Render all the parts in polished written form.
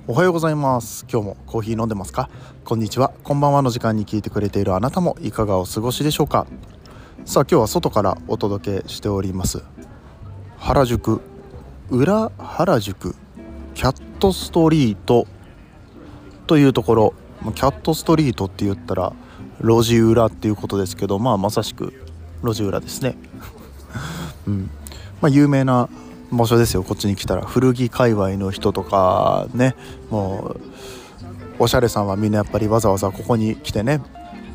おはようございます。今日もコーヒー飲んでますか？こんにちは、こんばんはの時間に聞いてくれているあなたもいかがお過ごしでしょうか？さあ、今日は外からお届けしております原宿、裏原宿キャットストリートというところ。キャットストリートって言ったら路地裏っていうことですけど、まさしく路地裏ですね有名な場所ですよ。こっちに来たら古着界隈の人とかね、もうおしゃれさんはみんなやっぱりわざわざここに来てね、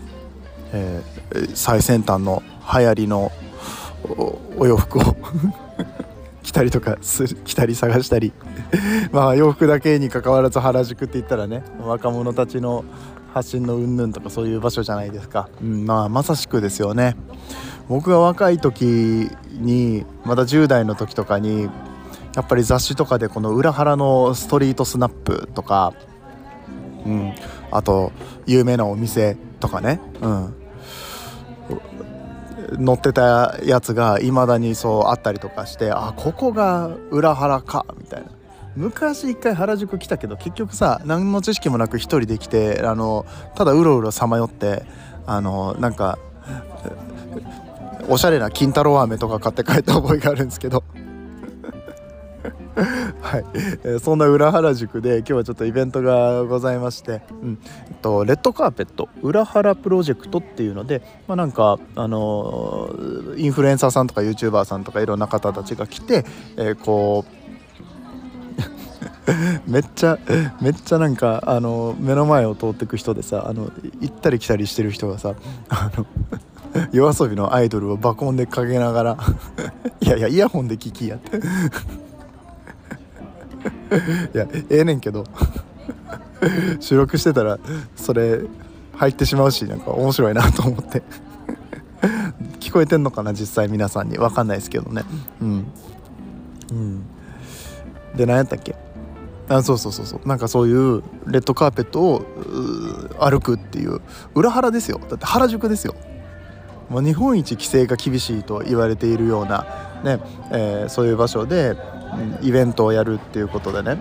最先端の流行りの お洋服を着たりとか着たり探したり洋服だけに関わらず原宿って言ったらね、若者たちの発信の云々とかそういう場所じゃないですか。まさしくですよね。僕が若い時にまだ10代の時とかにやっぱり雑誌とかでこの裏原のストリートスナップとか、あと有名なお店とかね、載ってたやつが未だにそうあったりとかして、ここが裏原かみたいな。昔一回原宿来たけど結局さ、何の知識もなく一人で来てただうろうろさまよってなんかおしゃれな金太郎飴とか買って帰った覚えがあるんですけどはい、そんな裏原宿で今日はちょっとイベントがございまして、レッドカーペット裏原プロジェクトっていうので、インフルエンサーさんとか YouTuber さんとかいろんな方たちが来て、めっちゃなんか目の前を通ってく人でさ、行ったり来たりしてる人がさ夜遊びのアイドルを爆音でかけながらいやイヤホンで聞きやっていやねんけど収録してたらそれ入ってしまうし、なんか面白いなと思って聞こえてんのかな実際皆さんに。分かんないですけどね。で何やったっけ、そうなんかそういうレッドカーペットを歩くっていう裏原ですよ。だって原宿ですよ。日本一規制が厳しいと言われているようなね、そういう場所で、イベントをやるっていうことでね、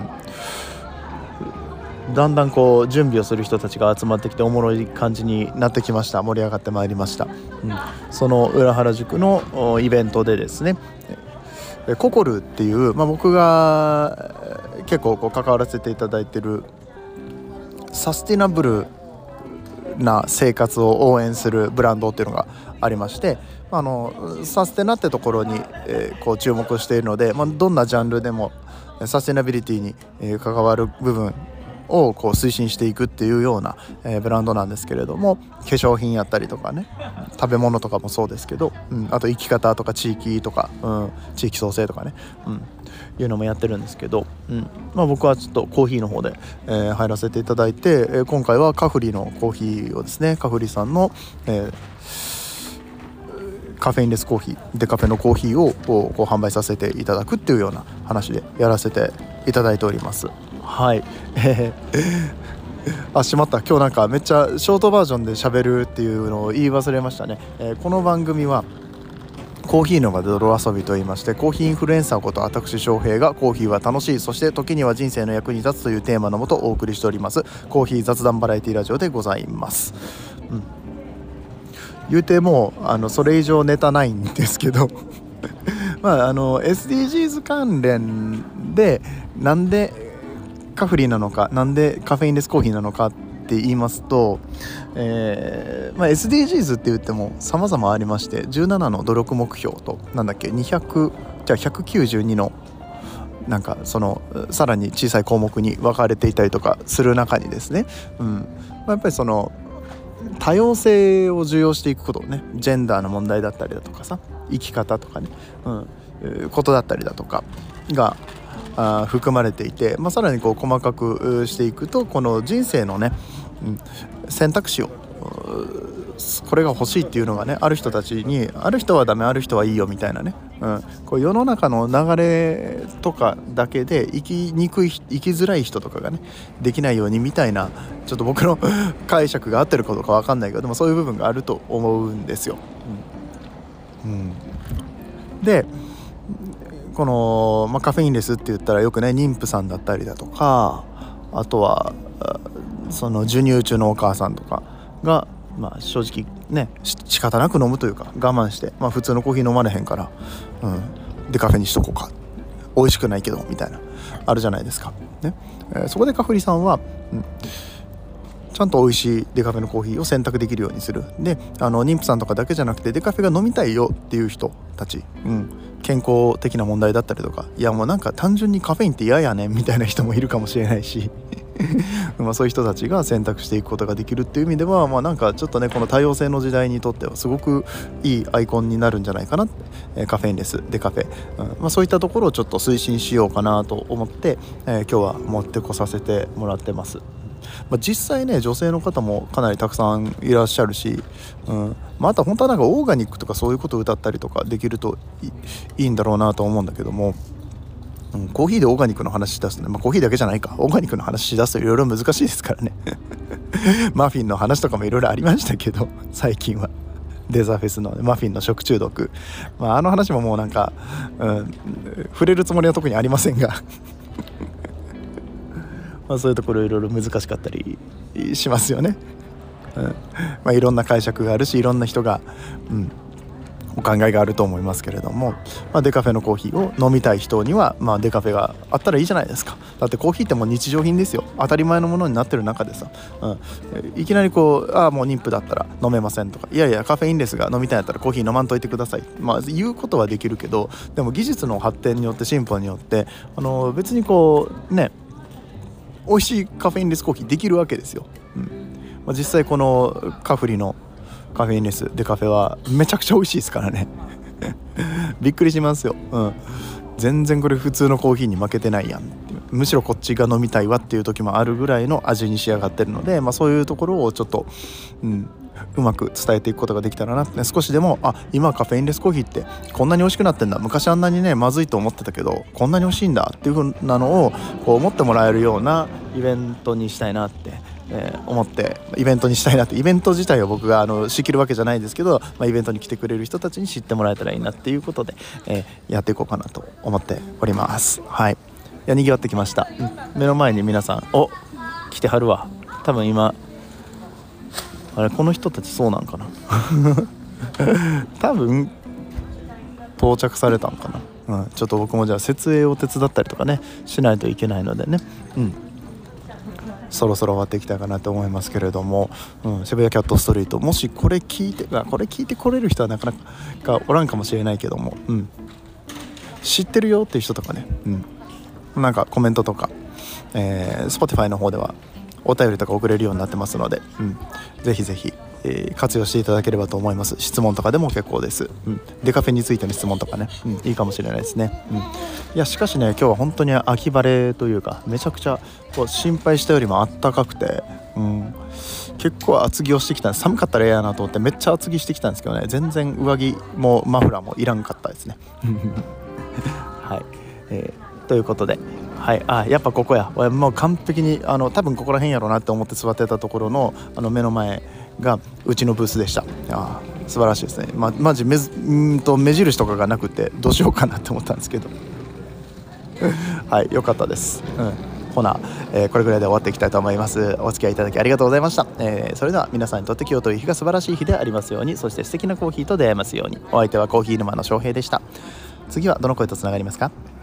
だんだんこう準備をする人たちが集まってきておもろい感じになってきました。盛り上がってまいりました。その裏原宿のイベントでですね、ココルっていう、僕が結構関わらせていただいてるサスティナブルな生活を応援するブランドっていうのがありまして、サステナってところに、注目しているので、どんなジャンルでもサステナビリティに、関わる部分を推進していくっていうような、ブランドなんですけれども、化粧品やったりとかね、食べ物とかもそうですけど、あと生き方とか地域とか、地域創生とかね、いうのもやってるんですけど、僕はちょっとコーヒーの方で、入らせていただいて、今回はカフリのコーヒーをですね、カフリさんの、カフェインレスコーヒーデカフェのコーヒーを販売させていただくっていうような話でやらせていただいております。はい。しまった。今日なんかめっちゃショートバージョンで喋るっていうのを言い忘れましたね。この番組はコーヒーの場で泥遊びと言いまして、コーヒーインフルエンサーこと私翔平がコーヒーは楽しい、そして時には人生の役に立つというテーマのもとお送りしておりますコーヒー雑談バラエティラジオでございます。言うてもそれ以上ネタないんですけどSDGs 関連でなんでカフリーなのか、なんでカフェインレスコーヒーなのかって言いますと、SDGs って言っても様々ありまして、17の努力目標と192のなんかそのさらに小さい項目に分かれていたりとかする中にですね、やっぱりその多様性を重要していくことをね、ジェンダーの問題だったりだとかさ、生き方とかね、ことだったりだとかが含まれていて、さらに細かくしていくと、この人生のね、選択肢をこれが欲しいっていうのがね、ある人たちに、ある人はダメある人はいいよみたいなね、世の中の流れとかだけで生きづらい人とかがねできないようにみたいな、ちょっと僕の解釈が合ってることか分かんないけど、でもそういう部分があると思うんですよ。でこの、カフェインレスって言ったらよくね、妊婦さんだったりだとか、 あとはその授乳中のお母さんとかが、正直ね仕方なく飲むというか我慢して、普通のコーヒー飲まれへんから、デカフェにしとこうか、美味しくないけどみたいなあるじゃないですか、ね。そこでカフリさんは、ちゃんと美味しいデカフェのコーヒーを選択できるようにする。で妊婦さんとかだけじゃなくてデカフェが飲みたいよっていう人たち、健康的な問題だったりとか、いやもうなんか単純にカフェインって嫌やねんみたいな人もいるかもしれないしそういう人たちが選択していくことができるっていう意味では、なんかちょっとねこの多様性の時代にとってはすごくいいアイコンになるんじゃないかなって、カフェインレスデカフェ、そういったところをちょっと推進しようかなと思って、今日は持ってこさせてもらってます。実際ね女性の方もかなりたくさんいらっしゃるし、あとは本当はなんかオーガニックとかそういうことを歌ったりとかできるといいんだろうなと思うんだけども、コーヒーでオーガニックの話し出すね、コーヒーだけじゃないか、オーガニックの話し出すといろいろ難しいですからねマフィンの話とかもいろいろありましたけど、最近はデザフェスのマフィンの食中毒、あの話ももうなんか、触れるつもりは特にありませんがそういうところいろいろ難しかったりしますよね。いろんな解釈があるしいろんな人が、お考えがあると思いますけれども、デカフェのコーヒーを飲みたい人には、デカフェがあったらいいじゃないですか。だってコーヒーってもう日常品ですよ。当たり前のものになってる中でさ、いきなりもう妊婦だったら飲めませんとか、いやいやカフェインレスが飲みたいんやったらコーヒー飲まんといてください、言うことはできるけど、でも技術の発展によって進歩によって別に美味しいカフェインレスコーヒーできるわけですよ。実際このカフリのカフェインレスデカフェはめちゃくちゃ美味しいですからねびっくりしますよ、全然これ普通のコーヒーに負けてないやん、むしろこっちが飲みたいわっていう時もあるぐらいの味に仕上がってるので、そういうところをちょっと、うまく伝えていくことができたらなって、少しでも今カフェインレスコーヒーってこんなに美味しくなってんだ、昔あんなにねまずいと思ってたけどこんなに美味しいんだっていう風なのを思ってもらえるようなイベントにしたいなって思って、イベントにしたいなって、イベント自体は僕が仕切るわけじゃないですけど、イベントに来てくれる人たちに知ってもらえたらいいなっていうことで、やっていこうかなと思っております。はい、いや賑わってきました、目の前に皆さん来てはるわ。多分今あれこの人たちそうなんかな多分到着されたんかな、ちょっと僕もじゃあ設営を手伝ったりとかねしないといけないのでね、そろそろ終わっていきたいかなと思いますけれども、渋谷キャットストリート、もしこれ聞いてこれる人はなかなかおらんかもしれないけども、知ってるよっていう人とかね、なんかコメントとか、Spotify の方ではお便りとか送れるようになってますので、ぜひぜひ、活用していただければと思います。質問とかでも結構です、デカフェについての質問とかね、いいかもしれないですね、いやしかしね今日は本当に秋晴れというか、めちゃくちゃ心配したよりもあったかくて、結構厚着をしてきたんです。寒かったら嫌やなと思ってめっちゃ厚着してきたんですけどね、全然上着もマフラーもいらんかったですねはい、ということで、やっぱここや、もう完璧に多分ここら辺やろうなって思って座ってたところの目の前がうちのブースでした。素晴らしいですね。マジ目印とかがなくてどうしようかなって思ったんですけどはい良かったです、ほな、これぐらいで終わっていきたいと思います。お付き合いいただきありがとうございました。それでは皆さんにとって今日という日が素晴らしい日でありますように、そして素敵なコーヒーと出会えますように。お相手はコーヒー沼の翔平でした。次はどの声とつながりますか？